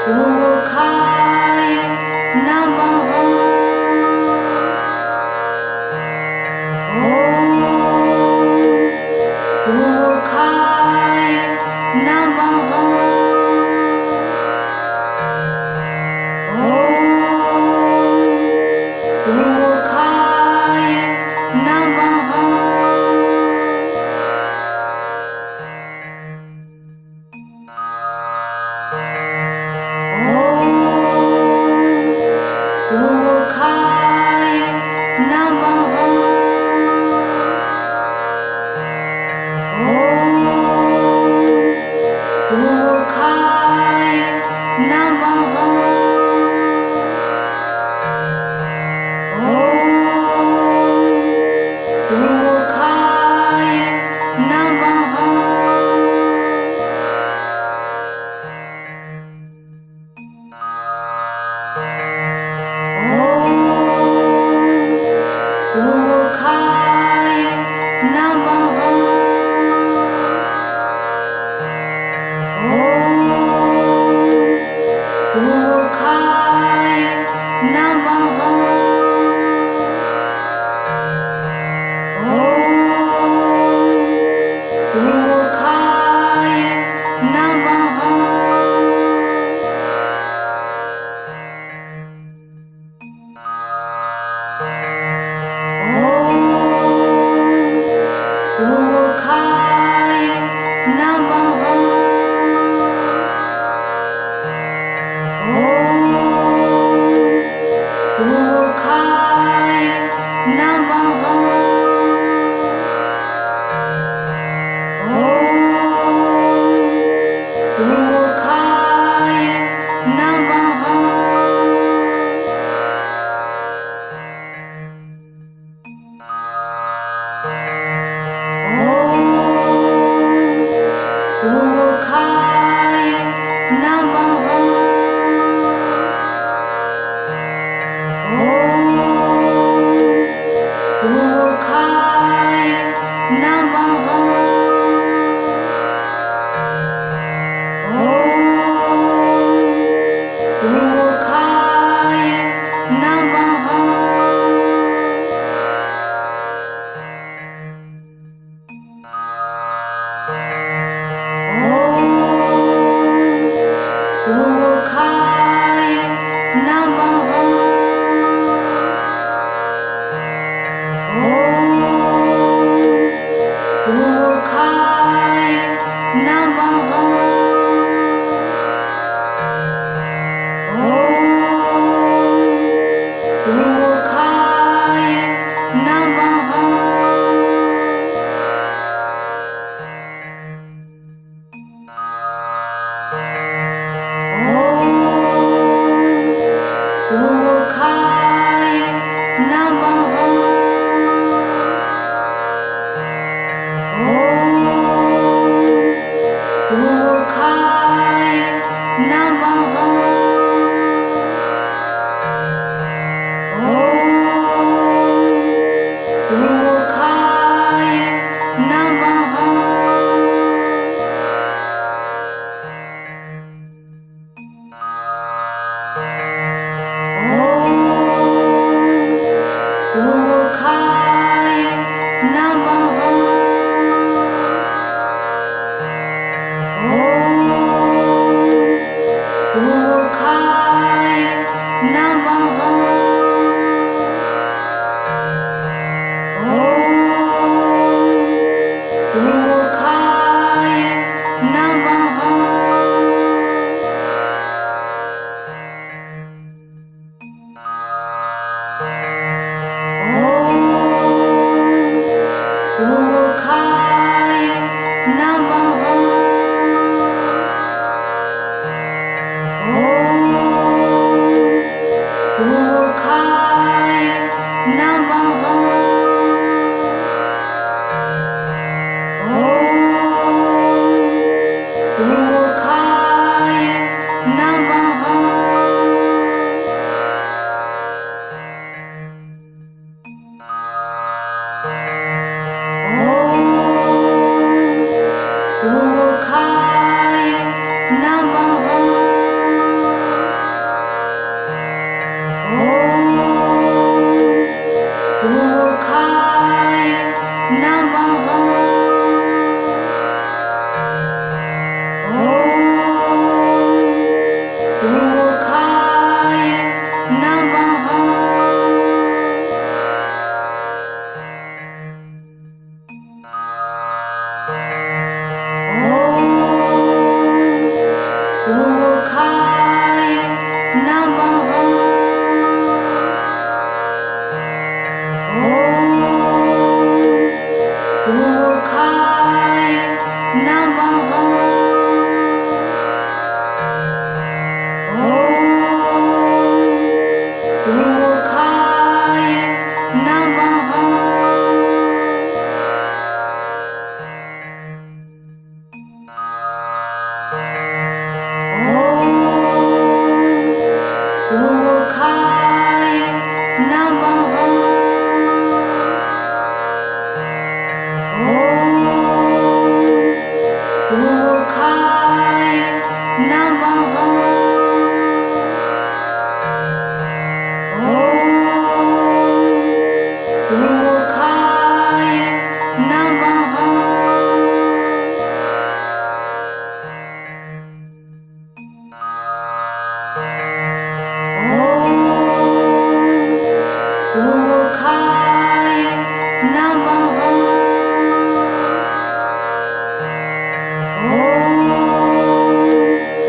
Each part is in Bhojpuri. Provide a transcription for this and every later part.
सुखाय नमः। ॐ सुखाय नमः। ॐ सुखाय नमः। सुखाय नमः। ॐ सुखाय नमः। ॐ सुखाय नमः। सुखाय नमः। ॐ सुखाय नमः। ॐ सुखाय नमः। सुखाय नमः। ॐ सुखाय नमः। ॐ सुखाय नमः। सुखाय नमः। ॐ सुखाय नमः। ॐ सुखाय नमः। सुखाय नमः। ॐ सुखाय नमः। ॐ सुखाय नमः। सुखाय नमः। ॐ सुखाय नमः। ॐ सुखाय नमः। सुखाय नमः। ॐ सुखाय नमः। ॐ सुखाय नमः। ॐ सुखाय नमः। ॐ सुखाय नमः। ॐ सुखाय नमः। ॐ सुखाय नमः। सुखाय नमः। ॐ सुखाय नमः। ॐ सुखाय नमः। सुखाय नमः। ॐ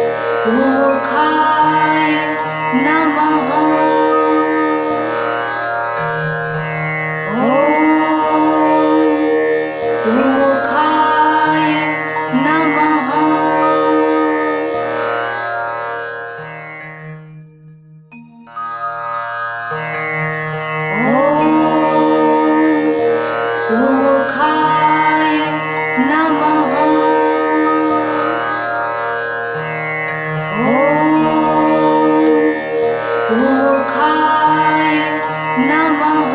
सुखाय नमः। ॐ सुखाय नमः। सुखाय नमः। ॐ सुखाय नमः।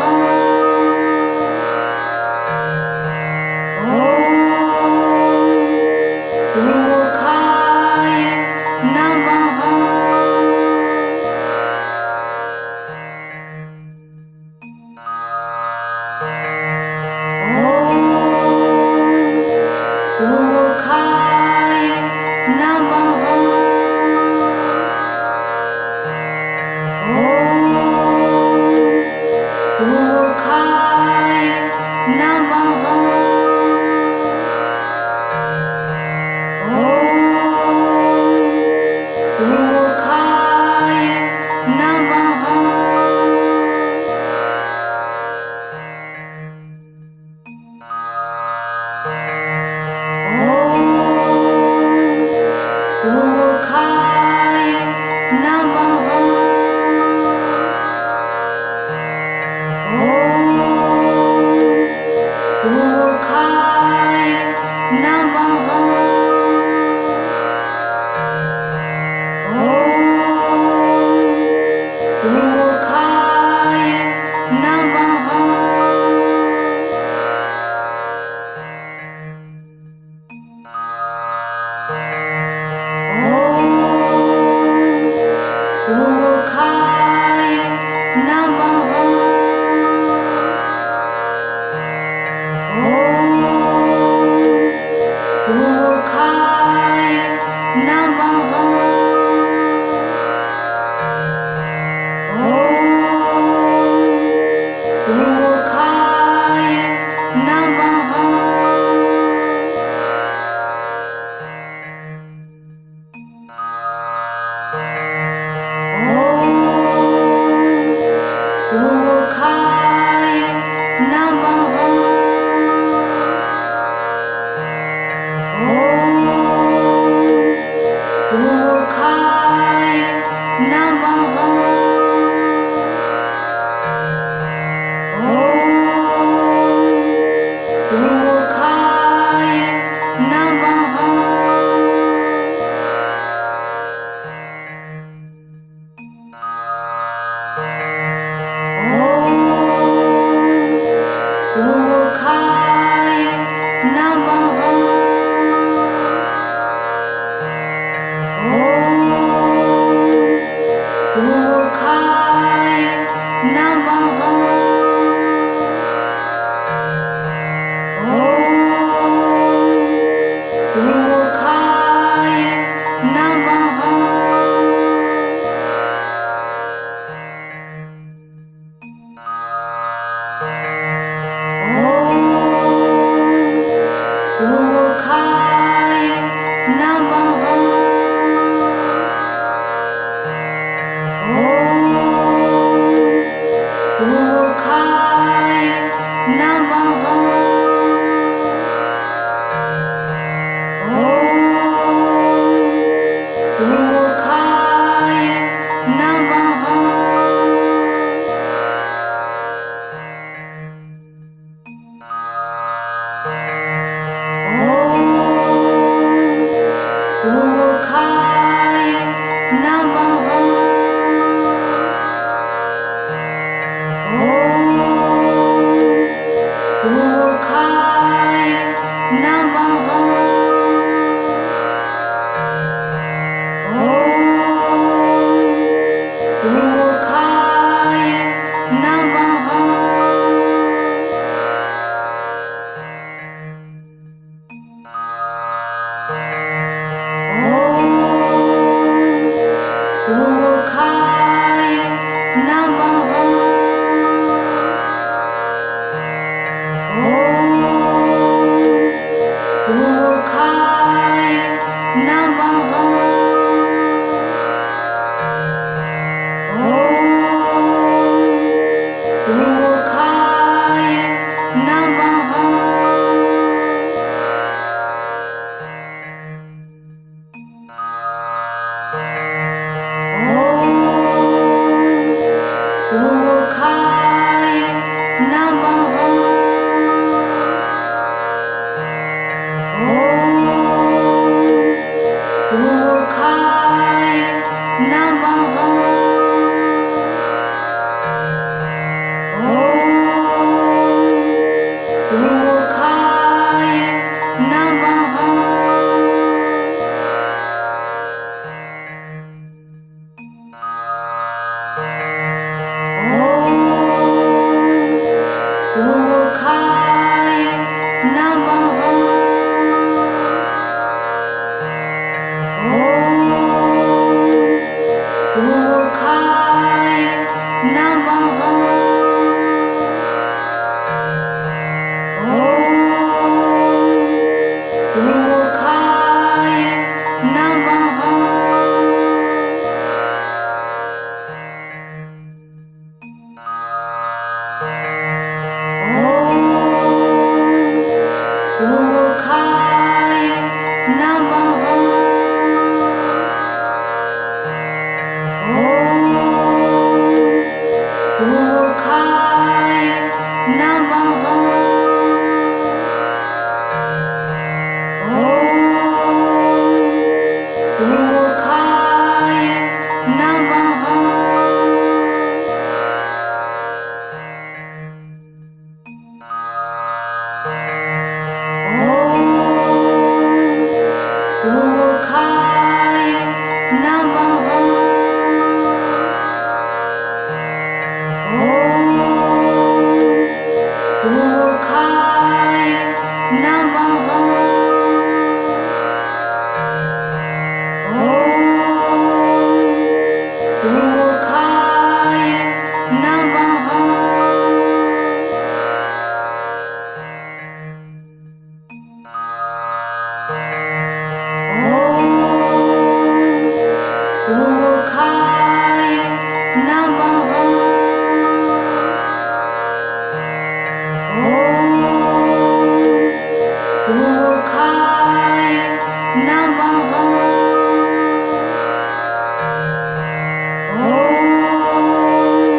ॐ सुखाय नमः। ॐ सुखाय नमः। ॐ सुखाय नमः। ॐ सुखाय नमः। ॐ सुखाय नमः। ॐ सुखाय नमः। ॐ सुखाय नमः। ॐ सुखाय नमः। ॐ सुखाय नमः। ॐ सुखाय नमः। ॐ सुखाय नमः। ॐ सुखाय नमः। ॐ सुखाय नमः। ॐ सुखाय नमः। ॐ सुखाय नमः। ॐ सुखाय नमः। ॐ सुखाय नमः। सुखाय नमः। ॐ सुखाय नमः। ॐ सुखाय नमः। सुखाय नमः। ॐ सुखाय नमः। ॐ सुखाय नमः। सुखाय नमः। ॐ सुखाय नमः। ॐ सुखाय नमः। सुखाय नमः। ॐ सुखाय नमः। ॐ सुखाय नमः। ॐ सुखाय नमः। ॐ सुखाय नमः। ॐ सुखाय नमः। ॐ सुखाय नमः। ॐ सुखाय नमः। ॐ सुखाय नमः। ॐ सुखाय नमः। ॐ सुखाय नमः। ॐ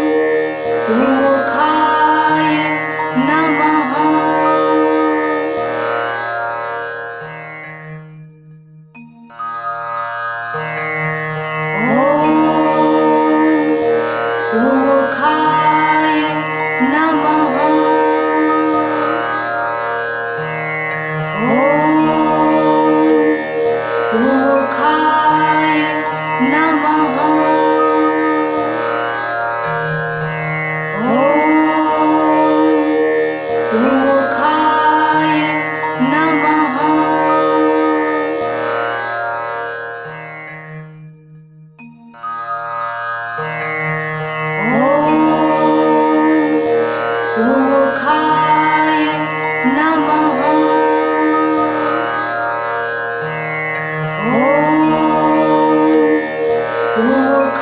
सुखाय नमः। ॐ सुखाय नमः। ॐ सुखाय नमः। ॐ सुखाय नमः। ॐ सुखाय नमः। ॐ सुखाय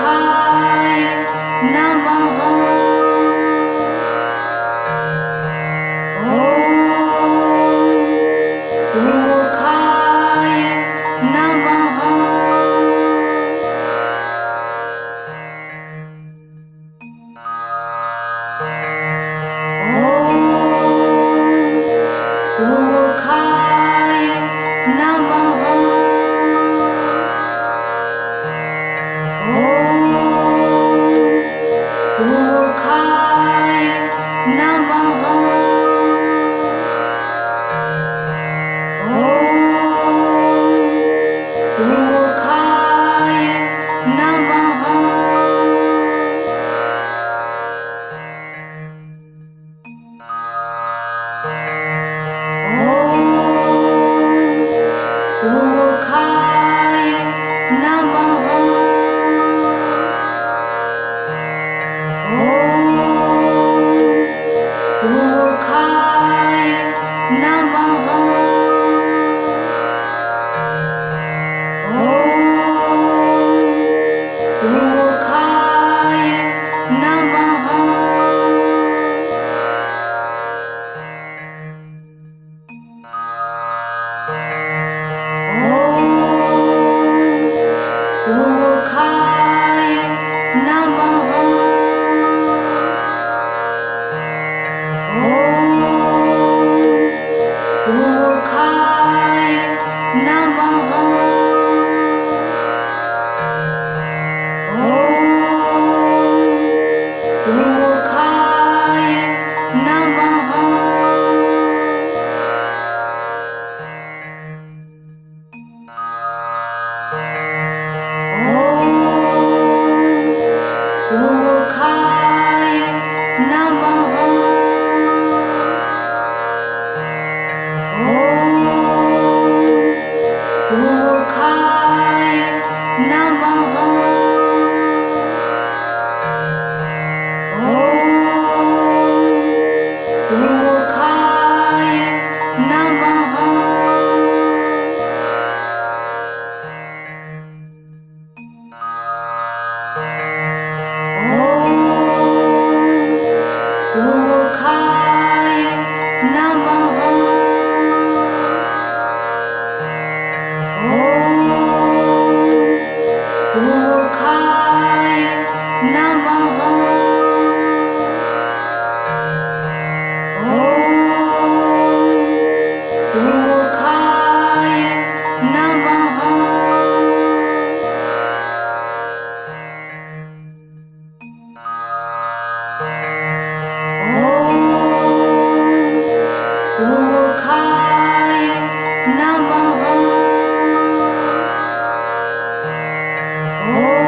सुखाय नमः। ॐ सुखाय नमः। ॐ सुखाय नमः। सुखाय नमः। ॐ सुखाय नमः। ॐ सुखाय नमः। ॐ सुखाय नमः। ॐ सुखाय नमः। ॐ सुखाय नमः। ॐ सुखाय नमः। ॐ